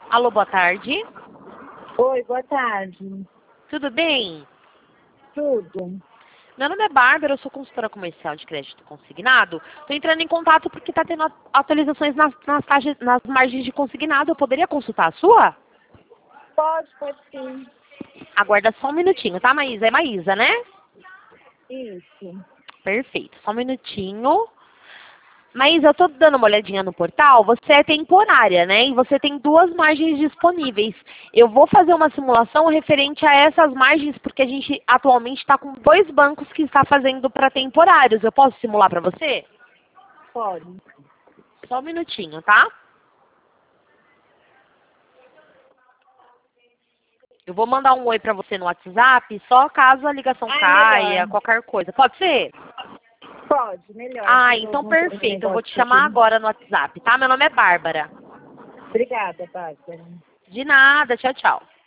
Alô, boa tarde. Oi, boa tarde. Tudo bem? Tudo? Meu nome é Bárbara, eu sou consultora comercial de crédito consignado. Estou entrando em contato porque está tendo atualizações nas margens de consignado. Eu poderia consultar a sua? Pode sim. Aguarda só um minutinho, tá, Maísa? É Maísa, né? Isso. Perfeito, só um minutinho. Maísa, eu tô dando uma olhadinha no portal, você é temporária, né? E você tem duas margens disponíveis. Eu vou fazer uma simulação referente a essas margens, porque a gente atualmente está com 2 bancos que está fazendo para temporários. Eu posso simular para você? Pode. Só um minutinho, tá? Eu vou mandar um oi para você no WhatsApp, só caso a ligação caia, Melhor. qualquer coisa. Pode ser? Pode, melhor. Ah, Porque então não tem perfeito. Eu vou te negócio chamar aqui. agora no WhatsApp, tá? Meu nome é Bárbara. Obrigada, Bárbara. De nada, tchau, tchau.